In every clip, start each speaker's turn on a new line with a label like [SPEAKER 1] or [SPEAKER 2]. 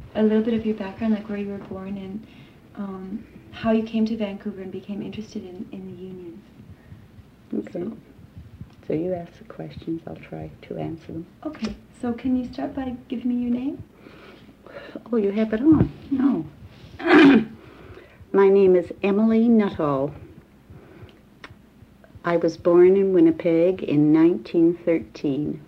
[SPEAKER 1] a little bit of your background, like where you were born and how you came to Vancouver and became interested in the unions.
[SPEAKER 2] Okay. So you ask the questions, I'll try to answer them.
[SPEAKER 1] Okay, so can you start by giving me your name?
[SPEAKER 2] Oh, you have it on? No. My name is Emily Nuttall. I was born in Winnipeg in 1913.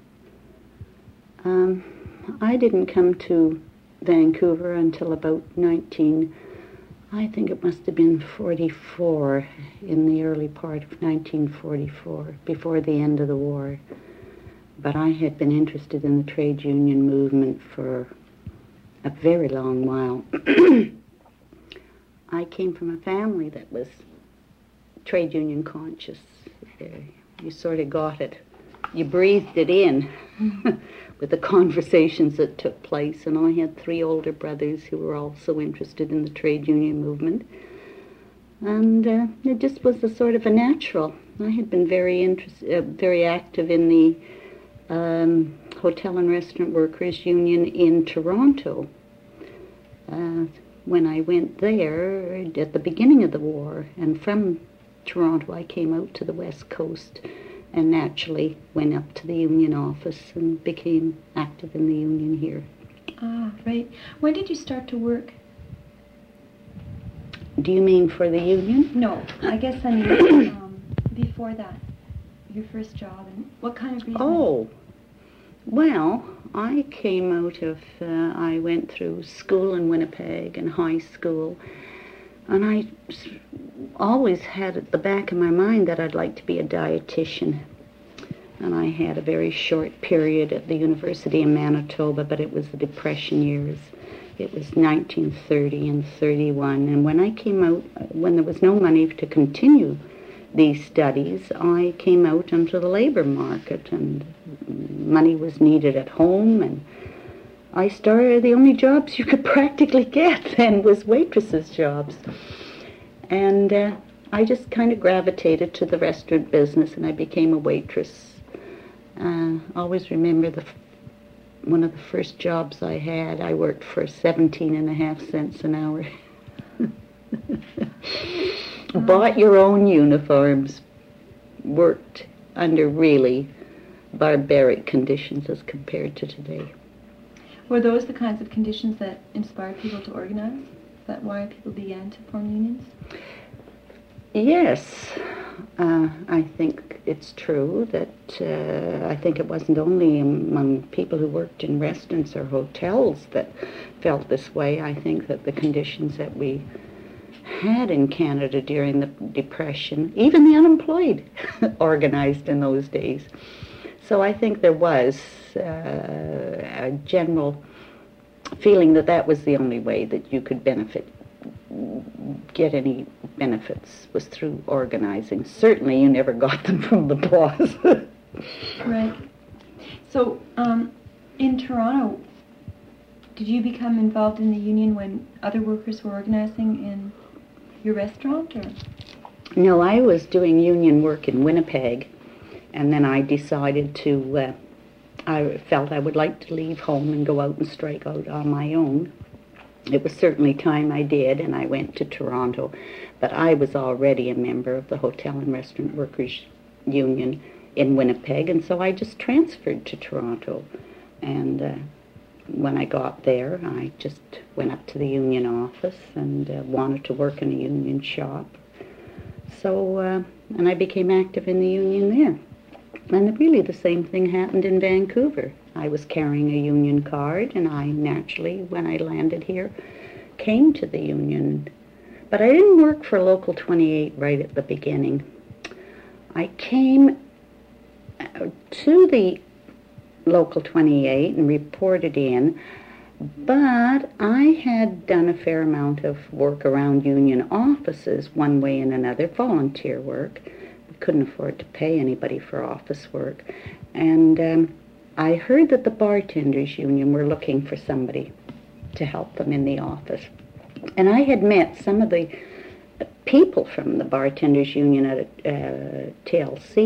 [SPEAKER 2] I didn't come to Vancouver until about I think it must have been 44, in the early part of 1944, before the end of the war. But I had been interested in the trade union movement for a very long while. I came from a family that was trade union conscious. You sort of got it. You breathed it in with the conversations that took place. And I had 3 older brothers who were also interested in the trade union movement. And it just was a sort of a natural. I had been very active in the Hotel and Restaurant Workers Union in Toronto. When I went there at the beginning of the war, and from Toronto I came out to the West Coast and naturally went up to the union office and became active in the union here.
[SPEAKER 1] Ah, right. When did you start to work?
[SPEAKER 2] Do you mean for the union?
[SPEAKER 1] No, I guess I mean before that, your first job, and what kind of reason?
[SPEAKER 2] Oh, well, I came out of, I went through school in Winnipeg and high school, and I always had at the back of my mind that I'd like to be a dietitian. And I had a very short period at the University in Manitoba, but it was the Depression years. It was 1930 and 31. And when I came out, when there was no money to continue these studies, I came out into the labor market, and money was needed at home, and I started, the only jobs you could practically get then was waitresses' jobs. And I just kind of gravitated to the restaurant business, and I became a waitress. I always remember one of the first jobs I had, I worked for 17.5 cents an hour. Bought your own uniforms, worked under really barbaric conditions as compared to today.
[SPEAKER 1] Were those the kinds of conditions that inspired people to organize? Is that why people began to form unions?
[SPEAKER 2] Yes, I think it's true that I think it wasn't only among people who worked in restaurants or hotels that felt this way. I think that the conditions that we had in Canada during the Depression, even the unemployed organized in those days. So I think there was a general feeling that that was the only way that you could get any benefits was through organizing. Certainly you never got them from the boss.
[SPEAKER 1] Right. So in Toronto, did you become involved in the union when other workers were organizing in your restaurant? Or?
[SPEAKER 2] No, I was doing union work in Winnipeg, and then I decided to, I felt I would like to leave home and go out and strike out on my own. It was certainly time I did, and I went to Toronto, but I was already a member of the Hotel and Restaurant Workers Union in Winnipeg, and so I just transferred to Toronto. And when I got there, I just went up to the union office and wanted to work in a union shop. So, and I became active in the union there. And really the same thing happened in Vancouver. I was carrying a union card, and I naturally, when I landed here, came to the union. But I didn't work for Local 28 right at the beginning. I came to the Local 28 and reported in, but I had done a fair amount of work around union offices, one way and another, volunteer work. We couldn't afford to pay anybody for office work. And I heard that the bartenders union were looking for somebody to help them in the office. And I had met some of the people from the bartenders union at TLC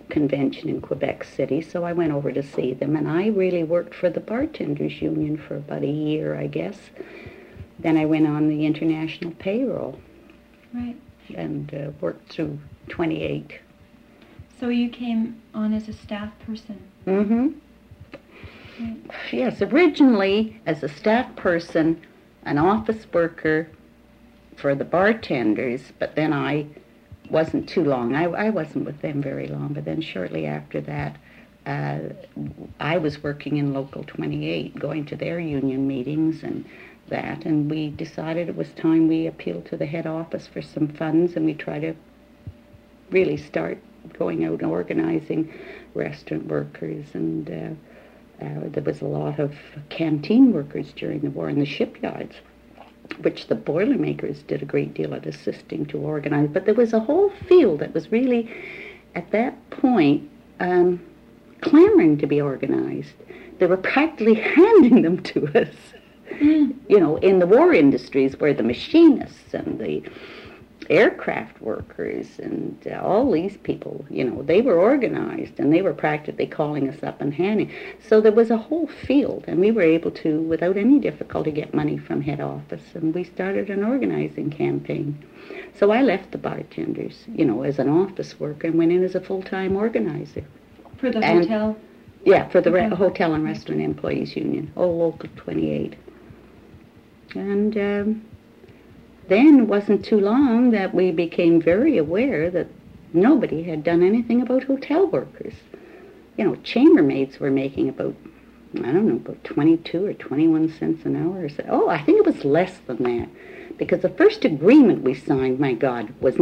[SPEAKER 2] convention in Quebec City, so I went over to see them, and I really worked for the Bartenders Union for about a year, I guess. Then I went on the international payroll.
[SPEAKER 1] Right.
[SPEAKER 2] And worked through 28.
[SPEAKER 1] So you came on as a staff person?
[SPEAKER 2] Mm-hmm.
[SPEAKER 1] Right.
[SPEAKER 2] Yes, originally as a staff person, an office worker for the bartenders, but then I wasn't too long. I wasn't with them very long, but then shortly after that, I was working in Local 28, going to their union meetings and that, and we decided it was time we appealed to the head office for some funds, and we tried to really start going out and organizing restaurant workers, and there was a lot of canteen workers during the war in the shipyards, which the Boilermakers did a great deal at assisting to organize. But there was a whole field that was really, at that point, clamoring to be organized. They were practically handing them to us. You know, in the war industries where the machinists and the aircraft workers and all these people, you know, they were organized and they were practically calling us up and handing. So there was a whole field, and we were able to, without any difficulty, get money from head office, and we started an organizing campaign. So I left the bartenders, you know, as an office worker and went in as a full-time organizer.
[SPEAKER 1] For the hotel?
[SPEAKER 2] Yeah, for the Hotel and Restaurant Employees Union, Local 28. And then it wasn't too long that we became very aware that nobody had done anything about hotel workers. You know, chambermaids were making about, I don't know, about 22 or 21 cents an hour. Oh, I think it was less than that. Because the first agreement we signed, my God, was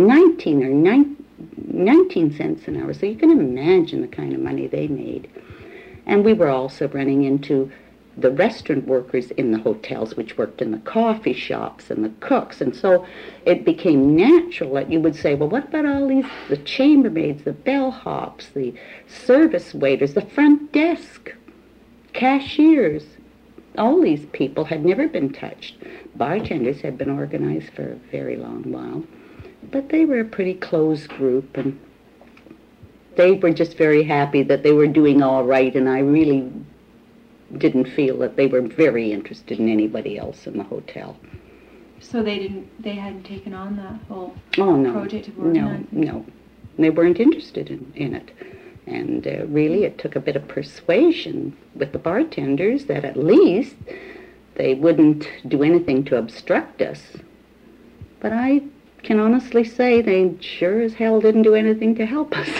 [SPEAKER 2] 19 cents an hour. So you can imagine the kind of money they made. And we were also running into the restaurant workers in the hotels, which worked in the coffee shops and the cooks. And so it became natural that you would say, well, what about all these, the chambermaids, the bellhops, the service waiters, the front desk, cashiers? All these people had never been touched. Bartenders had been organized for a very long while, but they were a pretty closed group, and they were just very happy that they were doing all right, and I really didn't feel that they were very interested in anybody else in the hotel.
[SPEAKER 1] So they hadn't taken on that whole project of
[SPEAKER 2] organizing? No. They weren't interested in it. And really it took a bit of persuasion with the bartenders that at least they wouldn't do anything to obstruct us. But I can honestly say they sure as hell didn't do anything to help us.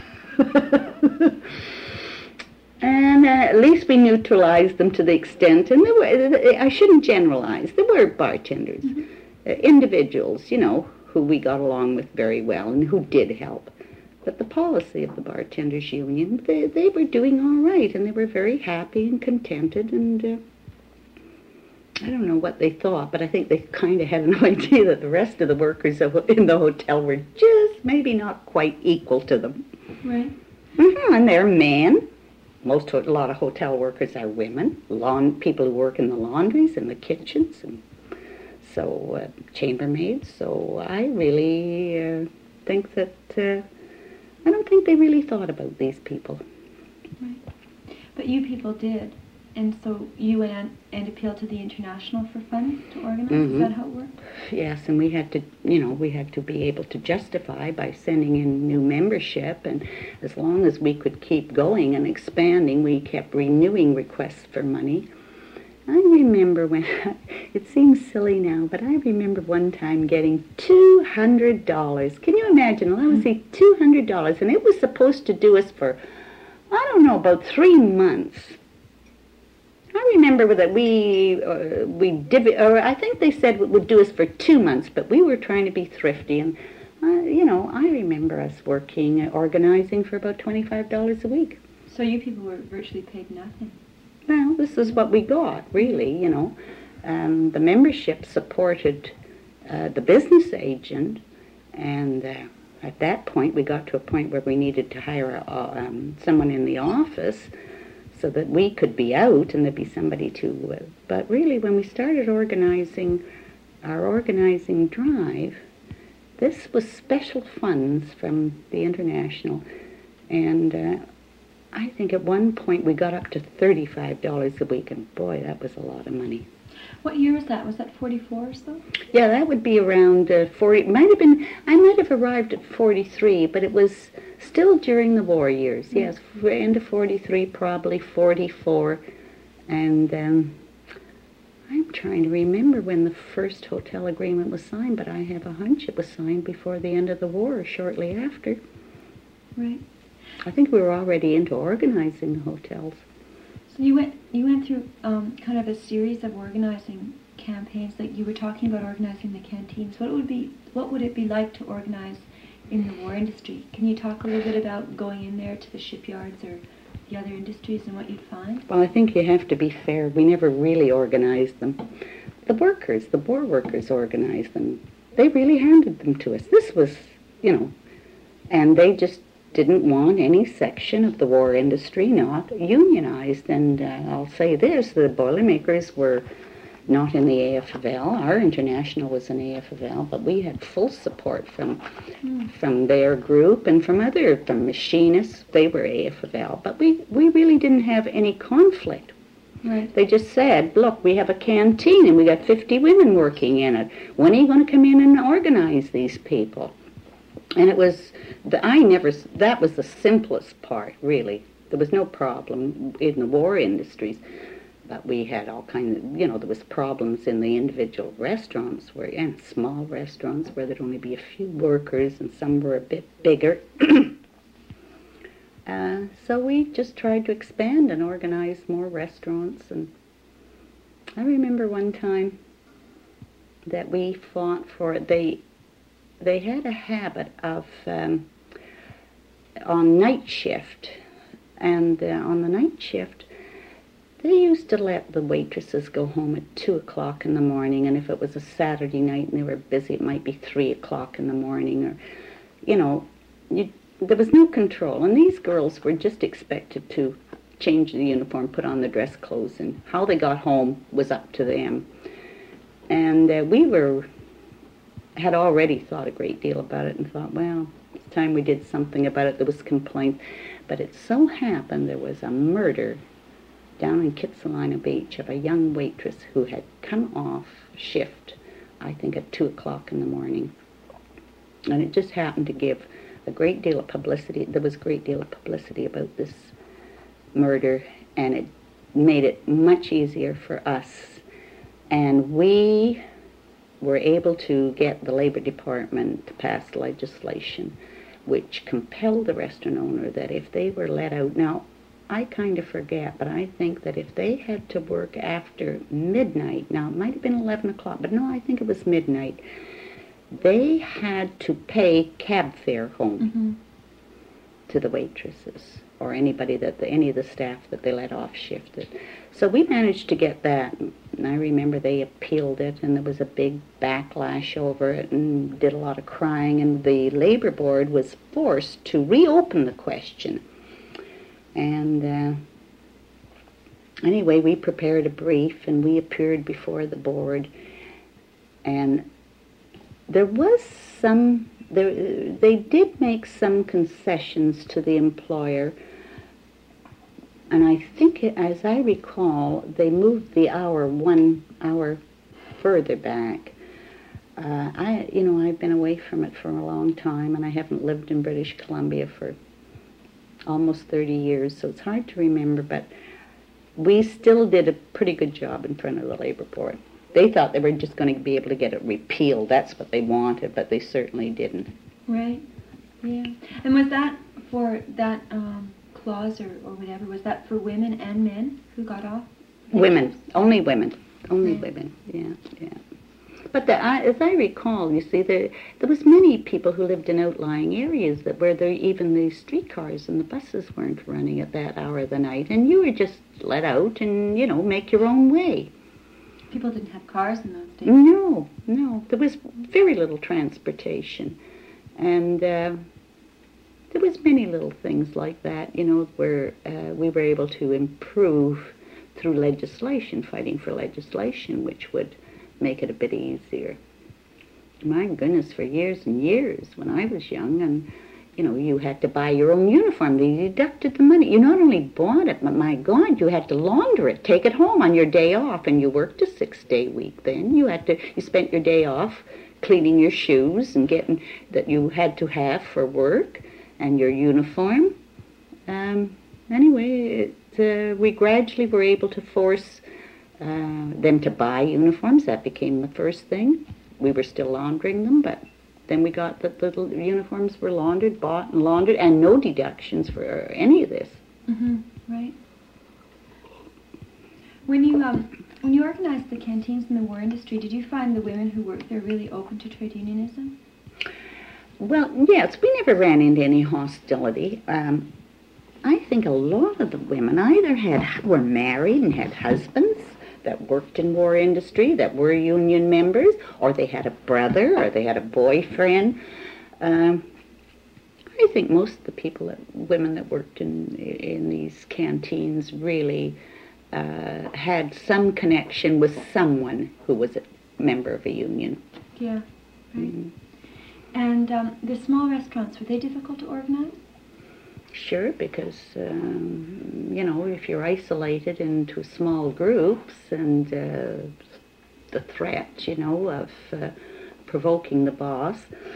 [SPEAKER 2] And at least we neutralized them to the extent, and there were, I shouldn't generalize, there were bartenders, individuals, you know, who we got along with very well and who did help. But the policy of the Bartenders Union, they were doing all right, and they were very happy and contented, and I don't know what they thought, but I think they kind of had an idea that the rest of the workers in the hotel were just maybe not quite equal to them.
[SPEAKER 1] Right.
[SPEAKER 2] And they're men. A lot of hotel workers are women, people who work in the laundries and the kitchens, and so chambermaids. So I really think that I don't think they really thought about these people.
[SPEAKER 1] Right. But you people did, and so you went and appealed to the International for funds to organize.
[SPEAKER 2] Mm-hmm.
[SPEAKER 1] Is that how it worked?
[SPEAKER 2] Yes, and we had to, we had to be able to justify by sending in new membership, and as long as we could keep going and expanding, we kept renewing requests for money. I remember when, it seems silly now, but I remember one time getting $200. Can you imagine? Well, I would say $200, and it was supposed to do us for, I don't know, about 3 months. I remember that I think they said it would do us for 2 months, but we were trying to be thrifty, and I remember us organizing for about $25 a week.
[SPEAKER 1] So you people were virtually paid nothing.
[SPEAKER 2] Well, this is what we got, really, The membership supported the business agent, and at that point we got to a point where we needed to hire someone in the office so that we could be out and there'd be somebody to... but really, when we started organizing our organizing drive, this was special funds from the International, And I think at one point we got up to $35 a week, and boy, that was a lot of money.
[SPEAKER 1] What year was that? Was that 44 or so?
[SPEAKER 2] Yeah, that would be around 40. Might have been. I might have arrived at 43, but it was still during the war years. Yes, end of 43, probably 44, and I'm trying to remember when the first hotel agreement was signed, but I have a hunch it was signed before the end of the war or shortly after.
[SPEAKER 1] Right.
[SPEAKER 2] I think we were already into organizing the hotels.
[SPEAKER 1] So you went through kind of a series of organizing campaigns. Like you were talking about organizing the canteens. What would it be like to organize in the war industry? Can you talk a little bit about going in there to the shipyards or the other industries and what you'd find?
[SPEAKER 2] Well, I think you have to be fair. We never really organized them. The war workers organized them. They really handed them to us. This was, and they just didn't want any section of the war industry not unionized. And I'll say this, the Boilermakers were not in the AFL. Our international was in AFL, but we had full support from their group and from machinists. They were AFL, but we really didn't have any conflict.
[SPEAKER 1] Right.
[SPEAKER 2] They just said, look, we have a canteen and we got 50 women working in it. When are you going to come in and organize these people? And it was, that was the simplest part, really. There was no problem in the war industries, but we had all kinds of, there was problems in the individual restaurants, small restaurants where there'd only be a few workers and some were a bit bigger. So we just tried to expand and organize more restaurants. And I remember one time that we fought for it. They had a habit of, on night shift, and on the night shift, they used to let the waitresses go home at 2 o'clock in the morning, and if it was a Saturday night and they were busy, it might be 3 o'clock in the morning, or, there was no control, and these girls were just expected to change the uniform, put on their dress clothes, and how they got home was up to them. And we had already thought a great deal about it and thought, well, it's time we did something about it. There was complaint. But it so happened there was a murder down in Kitsilano Beach of a young waitress who had come off shift, I think at 2 o'clock in the morning. And it just happened to give a great deal of publicity. There was a great deal of publicity about this murder, and it made it much easier for us. And we were able to get the Labor Department to pass legislation which compelled the restaurant owner that if they were let out, now I kind of forget, but I think that if they had to work after midnight, now it might have been 11 o'clock, but no, I think it was midnight, they had to pay cab fare home to the waitresses or anybody any of the staff that they let off shifted. So we managed to get that, and I remember they appealed it, and there was a big backlash over it, and did a lot of crying, and the Labor Board was forced to reopen the question. And anyway, we prepared a brief, and we appeared before the board, and there was they did make some concessions to the employer. And I think, as I recall, they moved the hour 1 hour further back. I've been away from it for a long time, and I haven't lived in British Columbia for almost 30 years, so it's hard to remember, but we still did a pretty good job in front of the Labor Board. They thought they were just going to be able to get it repealed. That's what they wanted, but they certainly didn't.
[SPEAKER 1] Right, yeah. And was that for that clause or whatever, was that for women and men who got off?
[SPEAKER 2] Women, only women, yeah. But as I recall, you see, there was many people who lived in outlying areas where even the streetcars and the buses weren't running at that hour of the night, and you were just let out and, make your own way.
[SPEAKER 1] People didn't have cars in those days.
[SPEAKER 2] No, there was very little transportation, and there was many little things like that, where we were able to improve through legislation, fighting for legislation, which would make it a bit easier. My goodness, for years and years when I was young, and, you had to buy your own uniform. They deducted the money. You not only bought it, but my God, you had to launder it, take it home on your day off, and you worked a 6-day week then. You spent your day off cleaning your shoes and getting that you had to have for work and your uniform. Anyway, we gradually were able to force them to buy uniforms. That became the first thing. We were still laundering them, but then we got that the uniforms were bought and laundered, and no deductions for any of this.
[SPEAKER 1] Mm-hmm. Right. When you organized the canteens in the war industry, did you find the women who worked there really open to trade unionism?
[SPEAKER 2] Well, yes, we never ran into any hostility. I think a lot of the women either were married and had husbands that worked in war industry, that were union members, or they had a brother, or they had a boyfriend. I think most of the women that worked in these canteens really had some connection with someone who was a member of a union.
[SPEAKER 1] Yeah, right. Mm-hmm. And the small restaurants, were they difficult to organize?
[SPEAKER 2] Sure, because, if you're isolated into small groups and the threat, of provoking the boss.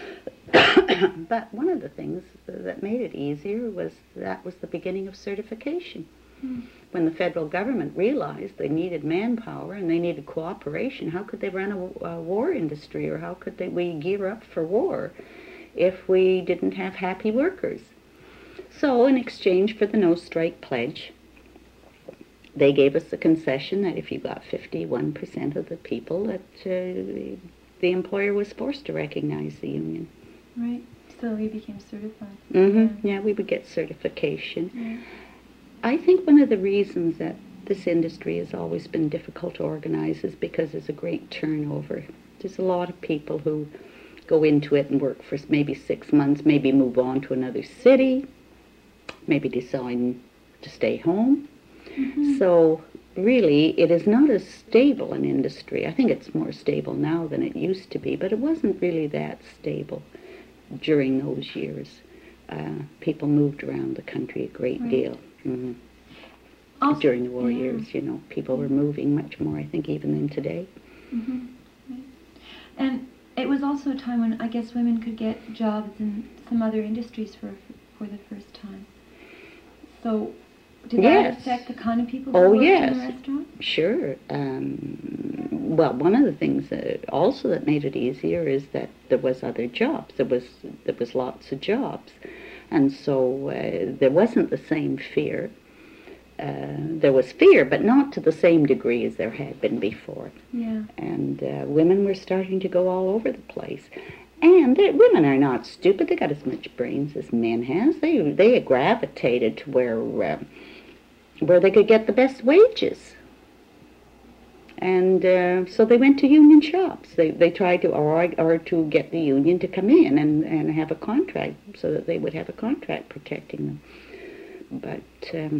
[SPEAKER 2] But one of the things that made it easier was the beginning of certification. When the federal government realized they needed manpower and they needed cooperation, how could they run a war industry, or how could we gear up for war if we didn't have happy workers? So in exchange for the no strike pledge, they gave us a concession that if you got 51% of the people, that the employer was forced to recognize the union.
[SPEAKER 1] Right. So we became certified.
[SPEAKER 2] Mm-hmm. Yeah, we would get certification. Yeah. I think one of the reasons that this industry has always been difficult to organize is because there's a great turnover. There's a lot of people who go into it and work for maybe 6 months, maybe move on to another city, maybe decide to stay home. Mm-hmm. So really, it is not as stable an industry. I think it's more stable now than it used to be, but it wasn't really that stable during those years. People moved around the country a great deal. Mm-hmm. Also, during the war years, people were moving much more, I think, even than today.
[SPEAKER 1] Mm-hmm. Right. And it was also a time when I guess women could get jobs in some other industries for the first time. So, did that affect the kind of people who worked in the restaurant?
[SPEAKER 2] Sure. Well, one of the things also that made it easier is that there was other jobs. There was lots of jobs, and so there wasn't the same fear. There was fear, but not to the same degree as there had been before.
[SPEAKER 1] Yeah.
[SPEAKER 2] And women were starting to go all over the place. And women are not stupid. They got as much brains as men has. They gravitated to where they could get the best wages. And so they went to union shops. They tried to, or to get the union to come in and have a contract so that they would have a contract protecting them. But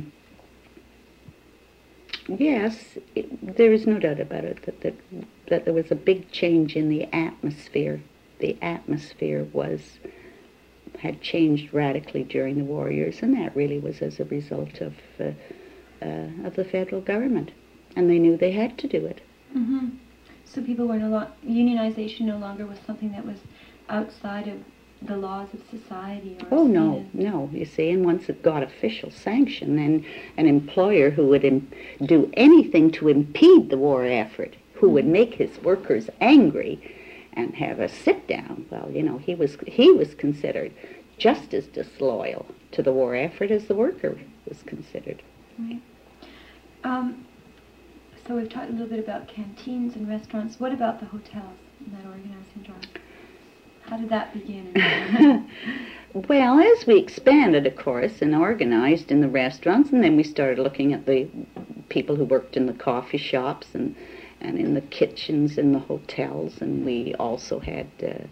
[SPEAKER 2] yes, there is no doubt about it that there was a big change in the atmosphere. The atmosphere had changed radically during the war years, and that really was as a result of the federal government, and they knew they had to do it.
[SPEAKER 1] Mm-hmm. So people were unionization no longer was something that was outside of the laws of society.
[SPEAKER 2] Or no. You see, and once it got official sanction, then an employer who would do anything to impede the war effort, who would make his workers angry and have a sit down, well, he was considered just as disloyal to the war effort as the worker was considered.
[SPEAKER 1] Right. So we've talked a little bit about canteens and restaurants. What about the hotels in that organizing job? How did that begin?
[SPEAKER 2] Well, as we expanded, of course, and organized in the restaurants, and then we started looking at the people who worked in the coffee shops and in the kitchens in the hotels, and we also had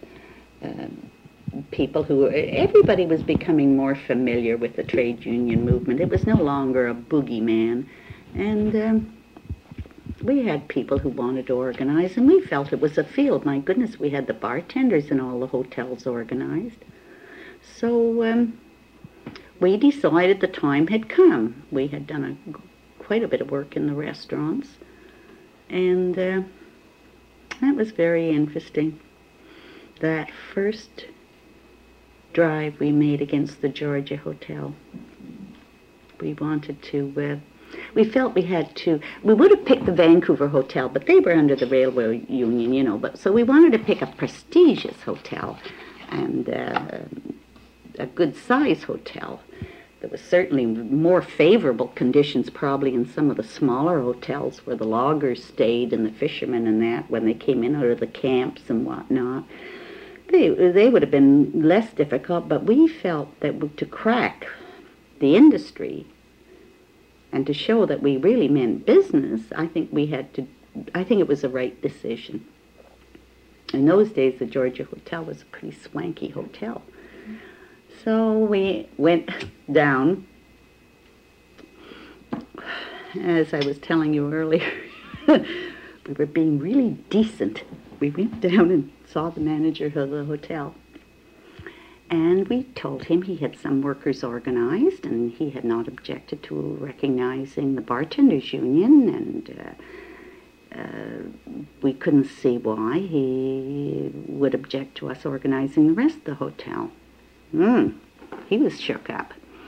[SPEAKER 2] people everybody was becoming more familiar with the trade union movement. It was no longer a boogeyman, and we had people who wanted to organize, and we felt it was a field. My goodness, we had the bartenders in all the hotels organized. So we decided the time had come. We had done quite a bit of work in the restaurants, and that was very interesting. That first drive we made against the Georgia Hotel, we wanted to, we felt we had to, we would have picked the Vancouver Hotel, but they were under the Railway Union, you know, but so we wanted to pick a prestigious hotel and a good size hotel. There was certainly more favorable conditions probably in some of the smaller hotels where the loggers stayed and the fishermen and that when they came in out of the camps and whatnot. They would have been less difficult, but we felt that to crack the industry and to show that we really meant business, I think it was the right decision. In those days, the Georgia Hotel was a pretty swanky hotel. So we went down, as I was telling you earlier, we were being really decent. We went down and saw the manager of the hotel. And we told him he had some workers organized and he had not objected to recognizing the bartenders union, and we couldn't see why he would object to us organizing the rest of the hotel. He was shook up.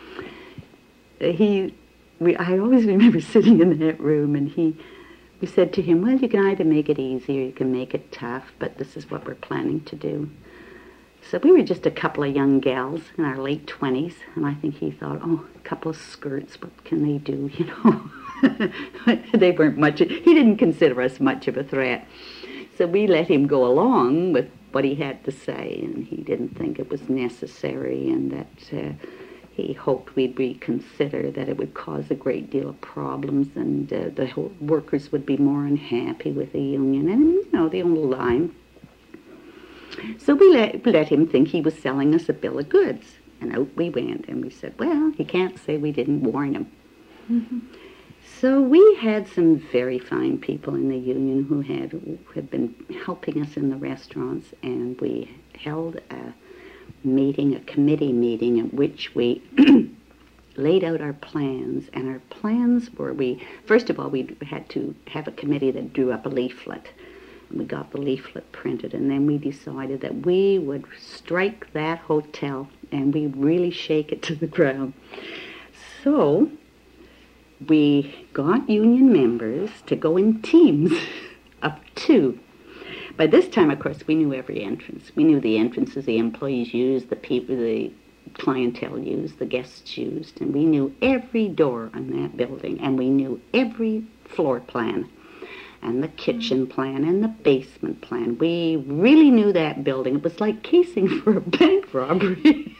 [SPEAKER 2] I always remember sitting in that room, and we said to him, well, you can either make it easy or you can make it tough, but this is what we're planning to do. So we were just a couple of young gals in our late 20s, and I think he thought, oh, a couple of skirts, what can they do, you know? They weren't much, he didn't consider us much of a threat. So we let him go along with what he had to say, and he didn't think it was necessary, and that he hoped we'd reconsider, that it would cause a great deal of problems, and the whole workers would be more unhappy with the union, and, you know, the old line. So we let him think he was selling us a bill of goods, and out we went, and we said, well, he can't say we didn't warn him. Mm-hmm. So we had some very fine people in the union who had been helping us in the restaurants, and we held a committee meeting at which we laid out our plans, and our plans were, first of all, we had to have a committee that drew up a leaflet. We got the leaflet printed, and then we decided that we would strike that hotel and we'd really shake it to the ground. So we got union members to go in teams of 2. By this time, of course, we knew every entrance. We knew the entrances the employees used, the clientele used, the guests used, and we knew every door on that building, and we knew every floor plan, and the kitchen plan, and the basement plan. We really knew that building. It was like casing for a bank robbery.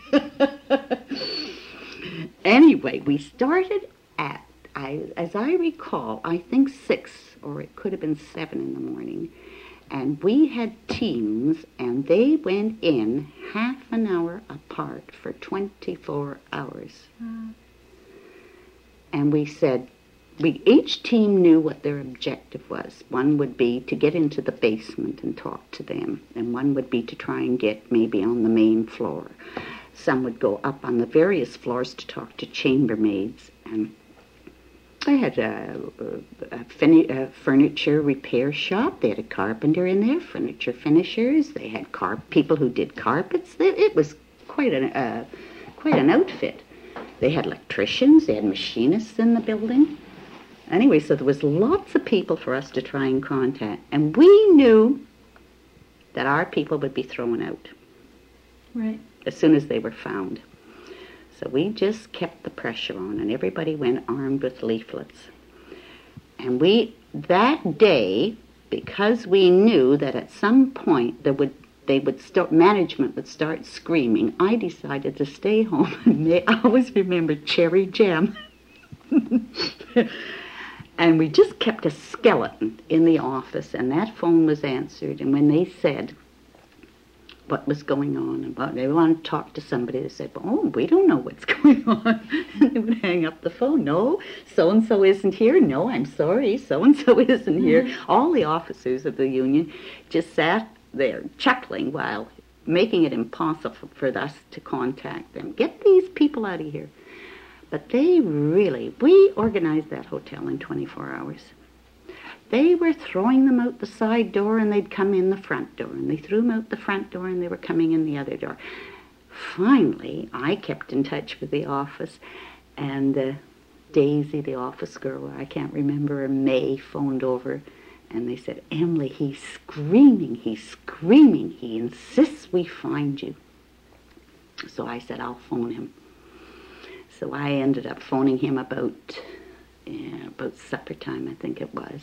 [SPEAKER 2] Anyway, we started at, as I recall, I think 6, or it could have been 7 in the morning. And we had teams, and they went in half an hour apart for 24 hours. And we said, each team knew what their objective was. One would be to get into the basement and talk to them, and one would be to try and get maybe on the main floor. Some would go up on the various floors to talk to chambermaids, and I had a furniture repair shop. They had a carpenter in there, furniture finishers. They had people who did carpets. It was quite an outfit. They had electricians. They had machinists in the building. Anyway, so there was lots of people for us to try and contact. And we knew that our people would be thrown out.
[SPEAKER 1] Right.
[SPEAKER 2] As soon as they were found. So we just kept the pressure on, and everybody went armed with leaflets. And that day, because we knew that at some point management would start screaming, I decided to stay home and I always remember cherry jam. And we just kept a skeleton in the office, and that phone was answered, and when they said what was going on and what they wanted to talk to somebody, they said, oh, we don't know what's going on. And they would hang up the phone. No, so-and-so isn't here. No, I'm sorry, so-and-so isn't here. All the officers of the union just sat there chuckling while making it impossible for us to contact them. Get these people out of here. But we organized that hotel in 24 hours. They were throwing them out the side door and they'd come in the front door. And they threw them out the front door and they were coming in the other door. Finally, I kept in touch with the office, and Daisy, the office girl, I can't remember, or May, phoned over, and they said, Emily, he's screaming, he insists we find you. So I said, I'll phone him. So I ended up phoning him about supper time, I think it was.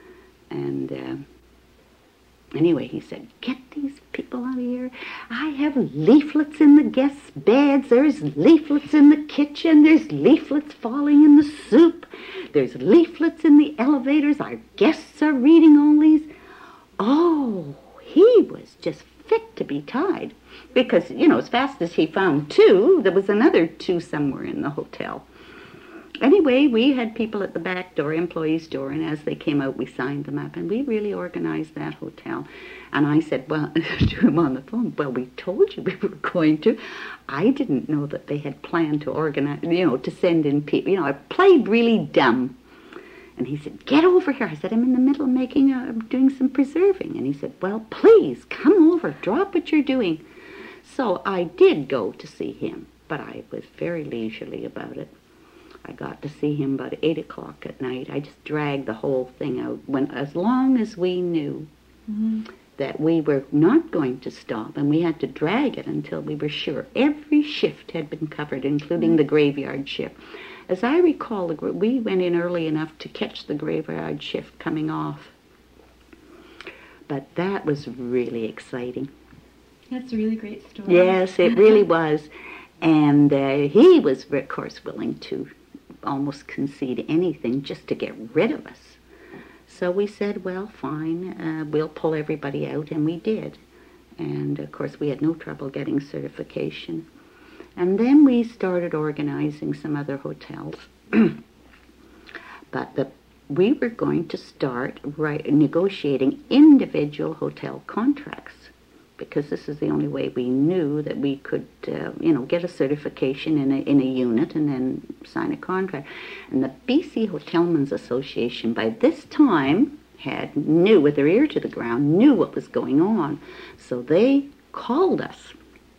[SPEAKER 2] And anyway, he said, get these people out of here. I have leaflets in the guests' beds. There's leaflets in the kitchen. There's leaflets falling in the soup. There's leaflets in the elevators. Our guests are reading all these. Oh, he was just fit to be tied. Because, as fast as he found two, there was another two somewhere in the hotel. Anyway, we had people at the back door, employees' door, and as they came out, we signed them up, and we really organized that hotel. And I said, well, to him on the phone, well, we told you we were going to. I didn't know that they had planned to organize, to send in people. I played really dumb. And he said, get over here. I said, I'm in the middle of doing some preserving. And he said, well, please, come over, drop what you're doing. So I did go to see him, but I was very leisurely about it. I got to see him about 8 o'clock at night. I just dragged the whole thing out. As long as we knew that we were not going to stop, and we had to drag it until we were sure every shift had been covered, including the graveyard shift. As I recall, we went in early enough to catch the graveyard shift coming off. But that was really exciting.
[SPEAKER 1] That's a really great story.
[SPEAKER 2] Yes, it really was. And he was, of course, willing to almost concede anything just to get rid of us. So we said, well, fine, we'll pull everybody out, and we did. And, of course, we had no trouble getting certification. And then we started organizing some other hotels. But we were going to start negotiating individual hotel contracts, because this is the only way we knew that we could, get a certification in a unit and then sign a contract. And the BC Hotelmen's Association, by this time, knew with their ear to the ground, knew what was going on. So they called us.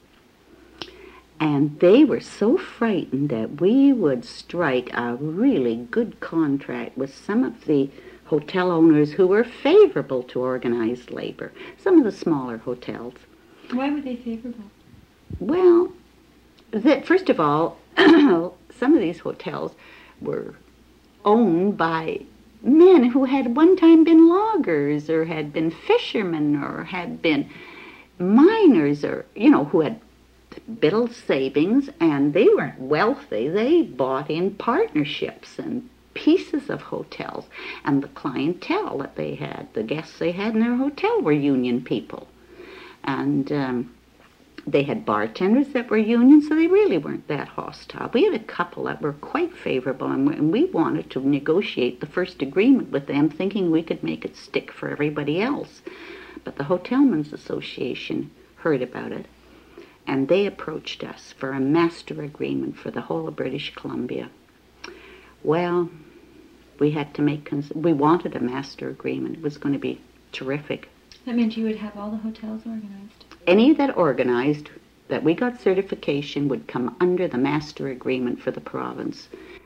[SPEAKER 2] And they were so frightened that we would strike a really good contract with some of the hotel owners who were favorable to organized labor, some of the smaller hotels.
[SPEAKER 1] Why were they favorable?
[SPEAKER 2] Well, first of all, some of these hotels were owned by men who had one time been loggers or had been fishermen or had been miners or, who had built savings, and they weren't wealthy. They bought in partnerships and pieces of hotels, and the clientele that they had, the guests they had in their hotel were union people. And they had bartenders that were union, so they really weren't that hostile. We had a couple that were quite favorable, and we wanted to negotiate the first agreement with them, thinking we could make it stick for everybody else. But the Hotelmen's Association heard about it, and they approached us for a master agreement for the whole of British Columbia. Well, we had to we wanted a master agreement. It was going to be terrific.
[SPEAKER 1] That meant you would have all the hotels organized.
[SPEAKER 2] Any that organized, that we got certification, would come under the master agreement for the province.